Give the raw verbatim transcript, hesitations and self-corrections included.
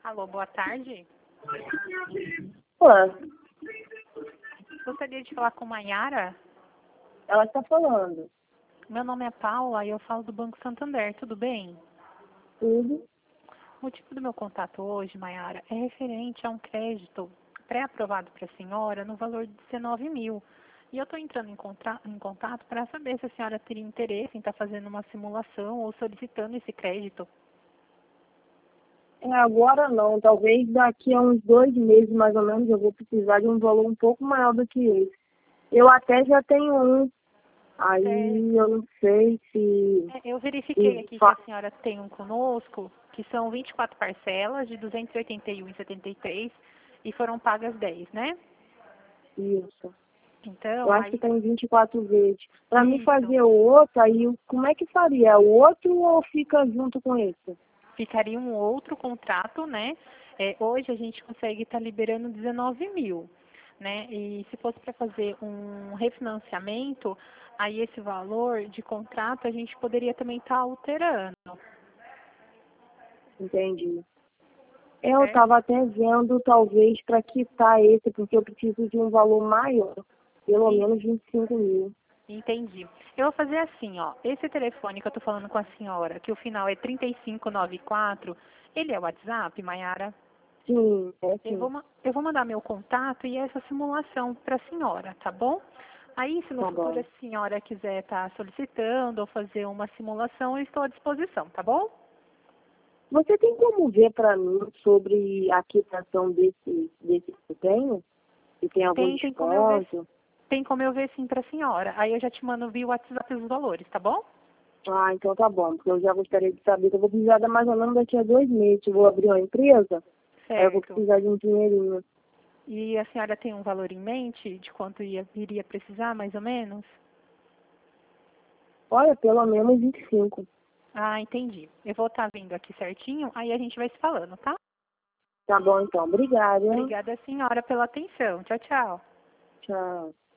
Alô, boa tarde. Olá, Gostaria de falar com Maiara? ela está falando. Meu nome é Paula e eu falo do Banco Santander, tudo bem? Tudo. O motivo do meu contato hoje, Maiara, é referente a um crédito pré-aprovado para a senhora no valor de dezenove mil. E eu estou entrando em, contra- em contato para saber se a senhora teria interesse em estar fazendo uma simulação ou solicitando esse crédito. É, agora não, talvez daqui a uns dois meses mais ou menos eu vou precisar de um valor um pouco maior do que esse. Eu até já tenho um, aí eu não sei se... É, eu verifiquei se aqui que fa- a senhora tem um conosco, que são vinte e quatro parcelas de duzentos e oitenta e um vírgula setenta e três e foram pagas dez, né? Isso. Eu Então, acho que aí, tem vinte e quatro vezes. Para mim isso, fazer o outro, aí como é que faria? O outro ou fica junto com esse? ficaria um outro contrato, né? É, hoje a gente consegue estar liberando dezenove mil, né? E se fosse para fazer um refinanciamento, aí esse valor de contrato a gente poderia também estar alterando, Entendi. Eu certo? estava até vendo, talvez, para quitar esse, porque eu preciso de um valor maior, pelo E menos vinte e cinco mil. entendi. Eu vou fazer assim, ó. Esse telefone que eu tô falando com a senhora, que o final é trinta e cinco noventa e quatro, ele é o WhatsApp, Maiara? Sim, é Eu sim. vou, ma- eu vou mandar meu contato e essa simulação para a senhora, tá bom? Aí, se no Tá futuro bom. a senhora quiser estar solicitando ou fazer uma simulação, eu estou à disposição, tá bom? Você tem como ver para mim sobre a quitação desse, desse que eu tenho? Se tem algum Tem, tem como eu ver, desconto? tem como eu ver sim para a senhora. Aí eu já te mando via WhatsApp os valores, tá bom? Ah, então tá bom, porque eu já gostaria de saber que eu vou precisar de mais ou menos daqui a dois meses. Eu vou abrir uma empresa, aí eu vou Certo. precisar de um dinheirinho. E a senhora tem um valor em mente de quanto ia, iria precisar, mais ou menos? Olha, pelo menos vinte e cinco. Ah, entendi. Eu vou estar vindo aqui certinho, aí a gente vai se falando, tá? Tá bom então, obrigada. Obrigada, senhora, pela atenção. Tchau, tchau. Tchau.